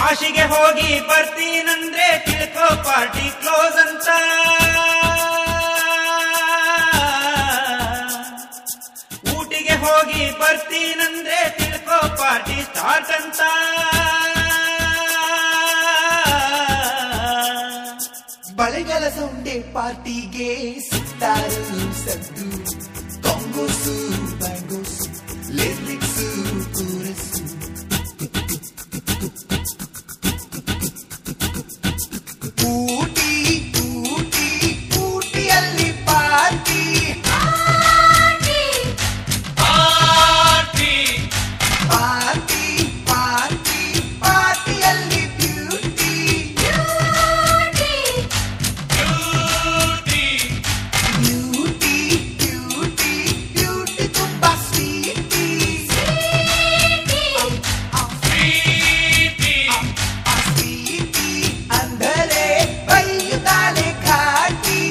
ಕಾಶಿಗೆ ಹೋಗಿ ಬರ್ತೀನಂದ್ರೆ ತಿಳ್ಕೋ ಪಾರ್ಟಿ ಕ್ಲೋಸ್ ಅಂತ. ಊಟಿಗೆ ಹೋಗಿ ಬರ್ತೀನಂದ್ರೆ ತಿಳ್ಕೋ ಪಾರ್ಟಿ ಸ್ಟಾರ್ಟ್ ಅಂತ. ಬಳೆಗಳ ಸೌಂಡೆ ಪಾರ್ಟಿಗೆ ಸಿತಾರು ಸದ್ದು, congos bongos lyrics chorus. Ooty Ooty ಊಟಿಯಲ್ಲಿ ಪಾರ್ಟಿ ಪಾರ್ಟಿ ಪಾರ್ಟಿ ಪಾರ್ಟಿ ಪಾರ್ಟಿಯಲ್ಲಿ ಬ್ಯೂಟಿ ಬ್ಯೂಟಿ ಬ್ಯೂಟಿ ಬ್ಯೂಟಿ ತುಂಬಾ ಸ್ವೀಟಿ ಸ್ವೀಟಿ ಅಂದರೆ ಬೈಯುತ್ತಾಳೆ ಘಾಟಿ.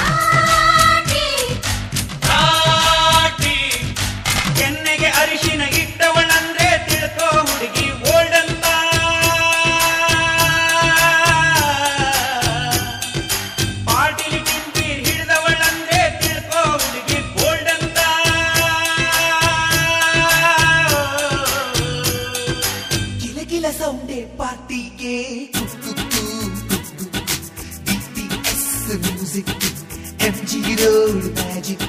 ಕೆನ್ನೆಗೆ ಅರಿಶಿನ ಇಟ್ಟವಳಂದ್ರೆ ತಿಳ್ಕೋ ಹುಡುಗಿ ಓಲ್ಡ್ ಅಂತ. ಪಾರ್ಟಿಲಿ ಟಿಂಪೀರ್ ಹಿಡಿದವಳಂದ್ರೆ ತಿಳ್ಕೋ ಹುಡುಗಿ ಗೋಲ್ಡ್ ಅಂತ. ಗಿಲಗಿಲ ಸೌಂಡೆ ಪಾರ್ಟಿಗೆ BTS music MG road magic.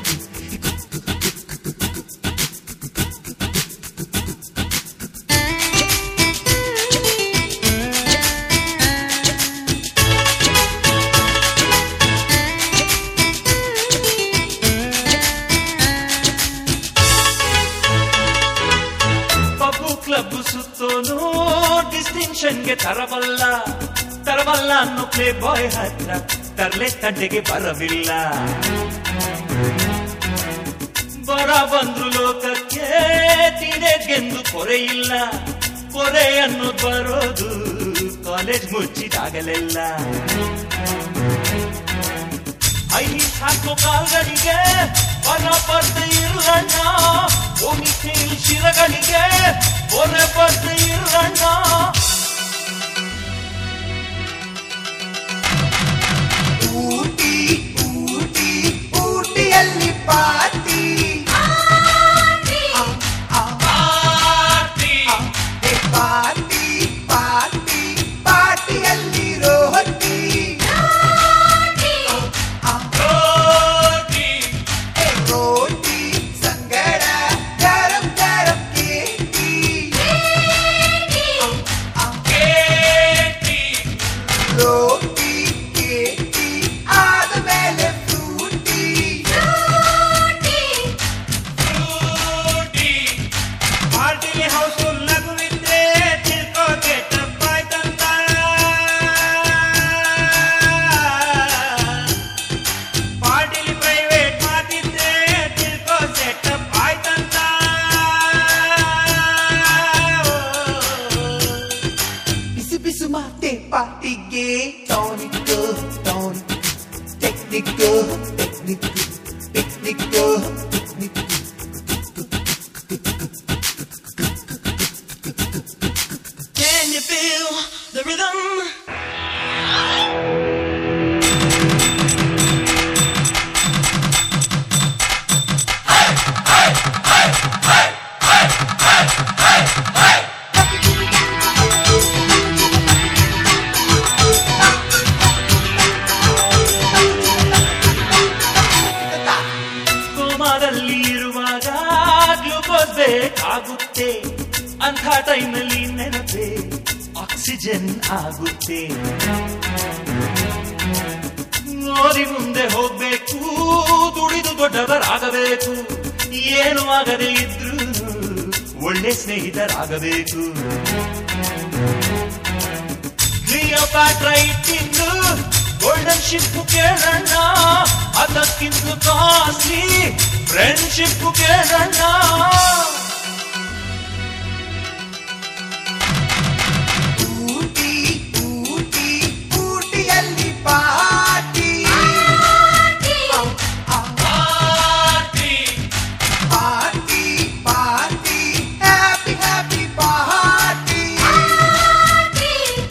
Pub club ಸುತ್ತೋನು ಡಿಸ್ಟಿಂಕ್ಷನ್ಗೆ ತರಬಲ್ಲ ಅನ್ನೋ ಪ್ಲೇ ಬಾಯ್ ಹತ್ರ ತರ್ಲೆ ತಂಡೆಗೆ ಬರವಿಲ್ಲ. ಬರ ಬಂದ್ರು ಲೋಕಕ್ಕೆ ಟೀನೇಜ್ಗೆಂದು ಕೊರೆಯಿಲ್ಲ. ಕೊರೆ ಅನ್ನೋದು ಬರೋದು ಕಾಲೇಜ್ ಮುಚ್ಚಿದಾಗಲೆಲ್ಲ. ಐಲಿಶ್ ಹಾಕೋ ಕಾಲ್ಗಳಿಗೆ ಬರ ಬರ್ದೆ ಇರ್ಲಣ್ಣ. ಓಮಿಟೇಲ್ ಶಿರಗಳಿಗೆ ಒರೆ ಬರ್ದೆ ಇರ್ಲಣ್ಣ. ಊಟಿ ಊಟಿ ಊಟಿಯಲ್ಲಿ ಪಾರ್ಟಿ ಪಾರ್ಟಿ ಪಾರ್ಟಿ ಪಾರ್ಟಿಯಲ್ಲಿ ರೋಟಿ ರೋಟಿ ಸಂಗಡ ಗರಂ ಗರಂ ಕೇಟಿ ರೋಟಿ ಕೇಟಿ ಆದ ಮೇಲೆ ಫ್ರೂಟಿ ಪಾರ್ಟಿಲಿ ಹೌಸ್ಫುಲ್ ನಗುವಿದ್ರೆ ತಿಳ್ಕೋ ಗೆಟಪ್ ಆಯ್ತಂತ. ಪಾರ್ಟಿಲಿ ಪ್ರೈವೇಟ್ ಮಾತಿದ್ರೆ ತಿಳ್ಕೋ ಸೆಟಪ್ ಆಯ್ತಂತ. ಬಿಸಿ ಬಿಸಿ ಮಾತೆ ಪಾರ್ಟಿಗೆ tonic tonic technique technique technique technique. Can you feel the rhythm? ಕೋಮಾದಲ್ಲಿ ಇರುವಾಗ ಗ್ಲೂಕೋಸ್ ಬೇಕಾಗುತ್ತೆ. ಅಂಥ ಟೈಮ್ನಲ್ಲಿ ನೆನಪೆ ಆಕ್ಸಿಜನ್ ಆಗುತ್ತೆ. ಓದಿ ಮುಂದೆ ಹೋಗ್ಬೇಕು, ದುಡಿದು ದೊಡ್ಡವರಾಗಬೇಕು. ಏನು ಆಗದೆ ಇದ್ರು ಒಳ್ಳೆ ಸ್ನೇಹಿತರಾಗಬೇಕು. ಕ್ಲಿಯೋಪಾಟ್ರಾ ಇಟ್ಟಿದ್ದು ಗೋಲ್ಡನ್ ಶಿಪ್ ಕೇಳಣ್ಣ. ಅದಕ್ಕಿಂತ ಕಾಸ್ಟ್ಲಿ ಫ್ರೆಂಡ್ಶಿಪ್ ಕೇಳಣ್ಣ. ಊಟಿ ಊಟಿ ಊಟಿಯಲ್ಲಿ party party party happy happy party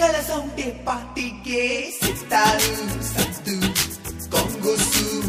ಡಿಜೆಗಳ ಸೌಂಡೆ ಪಾರ್ಟಿಗೆ ಸಿತಾರು ಸದ್ದು ಕೊಂಗೋಸು